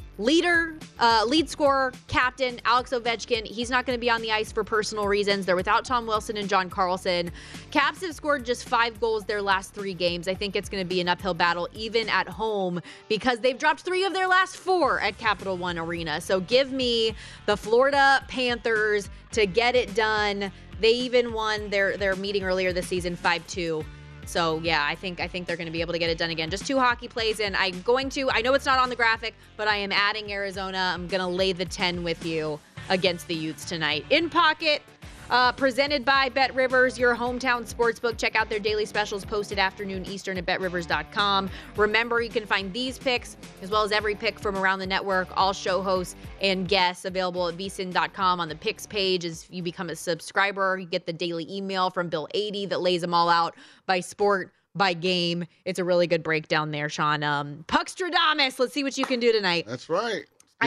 lead scorer, captain, Alex Ovechkin, he's not going to be on the ice for personal reasons. They're without Tom Wilson and John Carlson. Caps have scored just 5 goals their last 3 games. I think it's going to be an uphill battle even at home because they've dropped 3 of their last 4 at Capital One Arena. So give me the Florida Panthers to get it done. They even won their meeting earlier this season 5-2. So, yeah, I think they're going to be able to get it done again. Just 2 hockey plays, and I know it's not on the graphic, but I am adding Arizona. I'm going to lay the 10 with you against the Utes tonight. In Pocket, presented by BetRivers, your hometown sportsbook. Check out their daily specials posted afternoon Eastern at BetRivers.com. Remember, you can find these picks, as well as every pick from around the network, all show hosts and guests available at VSiN.com on the picks page. As you become a subscriber, you get the daily email from Bill 80 that lays them all out by sport, by game. It's a really good breakdown there, Sean. Puckstradamus, let's see what you can do tonight. That's right.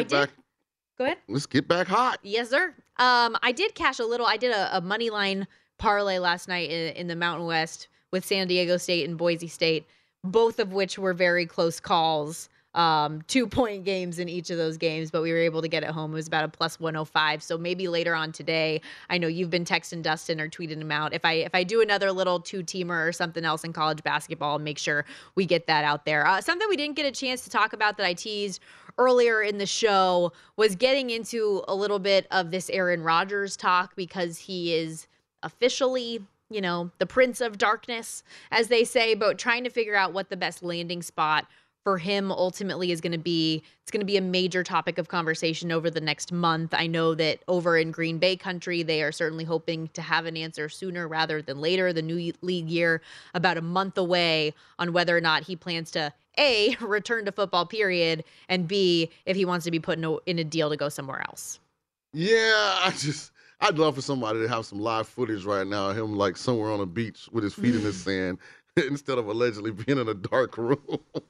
Go ahead. Let's get back hot. Yes, sir. I did cash a little. I did a money line parlay last night in the Mountain West with San Diego State and Boise State, both of which were very close calls. 2-point games in each of those games, but we were able to get it home. It was about a +105. So maybe later on today, I know you've been texting Dustin or tweeting him out. If I do another little 2-teamer or something else in college basketball, I'll make sure we get that out there. Something we didn't get a chance to talk about that I teased earlier in the show was getting into a little bit of this Aaron Rodgers talk because he is officially, the Prince of Darkness, as they say, but trying to figure out what the best landing spot for him ultimately is going to be. It's going to be a major topic of conversation over the next month. I know that over in Green Bay country, they are certainly hoping to have an answer sooner rather than later. The new league year about a month away on whether or not he plans to A, return to football, period, and B, if he wants to be put in a deal to go somewhere else. Yeah, I'd love for somebody to have some live footage right now, him like somewhere on a beach with his feet in the sand instead of allegedly being in a dark room.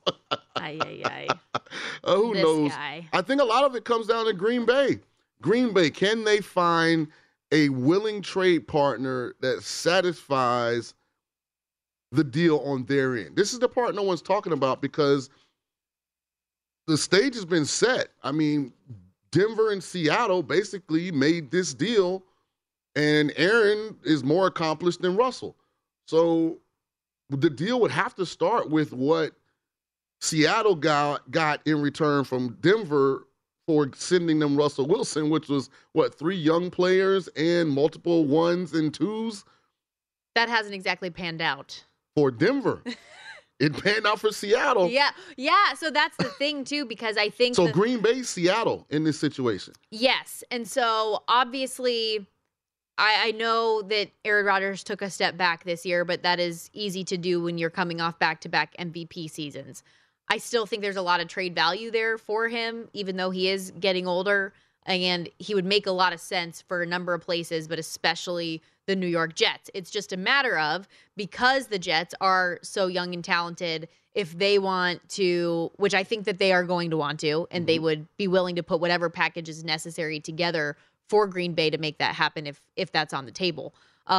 Who knows? Guy. I think a lot of it comes down to Green Bay. Green Bay, can they find a willing trade partner that satisfies the deal on their end? This is the part no one's talking about because the stage has been set. I mean, Denver and Seattle basically made this deal, and Aaron is more accomplished than Russell. So the deal would have to start with what Seattle got in return from Denver for sending them Russell Wilson, which was, 3 young players and multiple 1s and 2s? That hasn't exactly panned out. For Denver. It panned out for Seattle. Yeah. So that's the thing, too, because I think So Green Bay, Seattle in this situation. Yes. And so obviously I know that Aaron Rodgers took a step back this year, but that is easy to do when you're coming off back-to-back MVP seasons. I still think there's a lot of trade value there for him, even though he is getting older, and he would make a lot of sense for a number of places, but especially the New York Jets. It's just a matter of, because the Jets are so young and talented if they want to, which I think that they are going to want to, and they would be willing to put whatever package is necessary together for Green Bay to make that happen if that's on the table.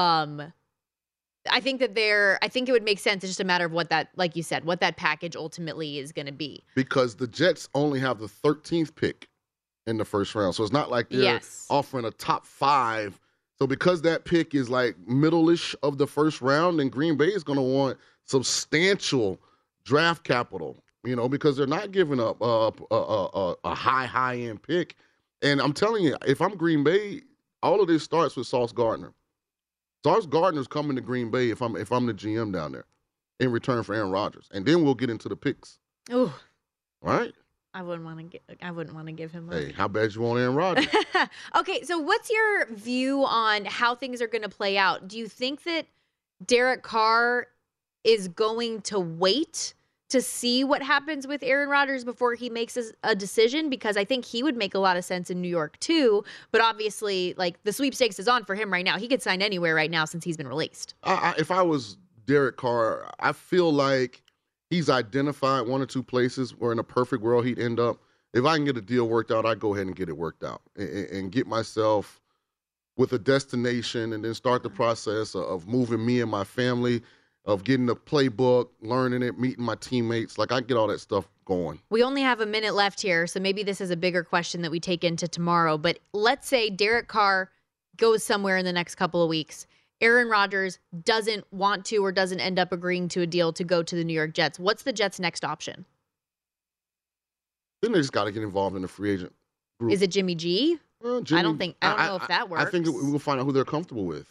I think it would make sense. It's just a matter of what that, like you said, what that package ultimately is going to be. Because the Jets only have the 13th pick in the first round. So it's not like they're offering a top 5. So because that pick is like middle-ish of the first round, then Green Bay is going to want substantial draft capital, because they're not giving up a high-end pick. And I'm telling you, if I'm Green Bay, all of this starts with Sauce Gardner. Sauce Gardner's coming to Green Bay if I'm the GM down there in return for Aaron Rodgers. And then we'll get into the picks. Ooh. Right? I wouldn't want to give him Hey, how bad you want Aaron Rodgers? Okay, so what's your view on how things are going to play out? Do you think that Derek Carr is going to wait to see what happens with Aaron Rodgers before he makes a decision? Because I think he would make a lot of sense in New York too. But obviously, like, the sweepstakes is on for him right now. He could sign anywhere right now since he's been released. If I was Derek Carr, I feel like he's identified 1 or 2 places where in a perfect world he'd end up. If I can get a deal worked out, I'd go ahead and get it worked out and get myself with a destination and then start the process of moving me and my family, of getting the playbook, learning it, meeting my teammates. Like, I get all that stuff going. We only have a minute left here, so maybe this is a bigger question that we take into tomorrow. But let's say Derek Carr goes somewhere in the next couple of weeks. Aaron Rodgers doesn't want to or doesn't end up agreeing to a deal to go to the New York Jets. What's the Jets' next option? Then they just got to get involved in the free agent group. Is it Jimmy G? I don't know if that works. I think we'll find out who they're comfortable with.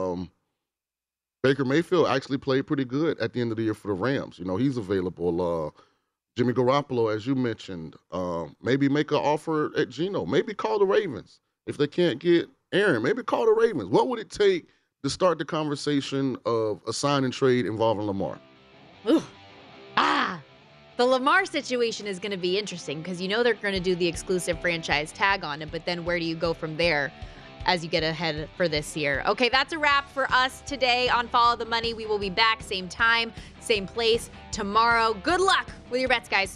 Baker Mayfield actually played pretty good at the end of the year for the Rams. He's available. Jimmy Garoppolo, as you mentioned, maybe make an offer at Geno. Maybe call the Ravens. If they can't get Aaron, maybe call the Ravens. What would it take to start the conversation of a sign and trade involving Lamar? Ooh. The Lamar situation is going to be interesting because they're going to do the exclusive franchise tag on it, but then where do you go from there as you get ahead for this year? Okay, that's a wrap for us today on Follow the Money. We will be back same time, same place tomorrow. Good luck with your bets, guys.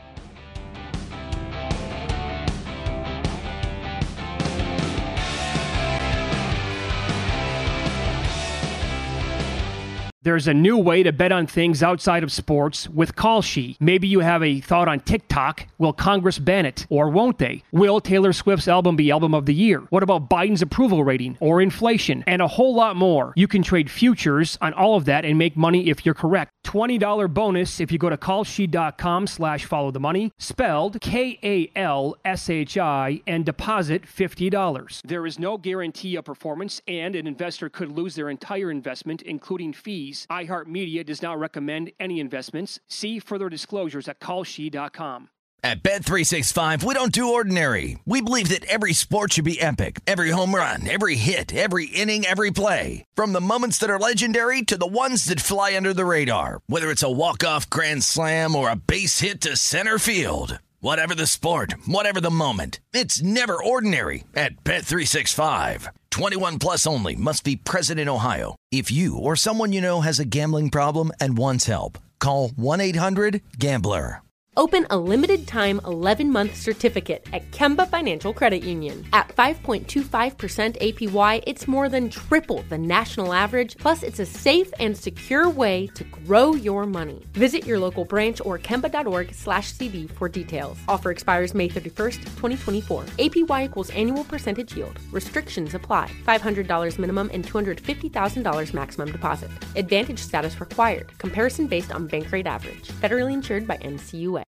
There's a new way to bet on things outside of sports with Kalshi. Maybe you have a thought on TikTok. Will Congress ban it? Or won't they? Will Taylor Swift's album be album of the year? What about Biden's approval rating or inflation? And a whole lot more. You can trade futures on all of that and make money if you're correct. $20 bonus if you go to kalshi.com/followthemoney, spelled KALSHI, and deposit $50. There is no guarantee of performance, and an investor could lose their entire investment, including fees. iHeartMedia does not recommend any investments. See further disclosures at kalshi.com. At Bet365, we don't do ordinary. We believe that every sport should be epic. Every home run, every hit, every inning, every play. From the moments that are legendary to the ones that fly under the radar. Whether it's a walk-off grand slam or a base hit to center field. Whatever the sport, whatever the moment. It's never ordinary at Bet365. 21 plus only. Must be present in Ohio. If you or someone you know has a gambling problem and wants help, call 1-800-GAMBLER. Open a limited-time 11-month certificate at Kemba Financial Credit Union. At 5.25% APY, it's more than triple the national average, plus it's a safe and secure way to grow your money. Visit your local branch or kemba.org/cb for details. Offer expires May 31st, 2024. APY equals annual percentage yield. Restrictions apply. $500 minimum and $250,000 maximum deposit. Advantage status required. Comparison based on bank rate average. Federally insured by NCUA.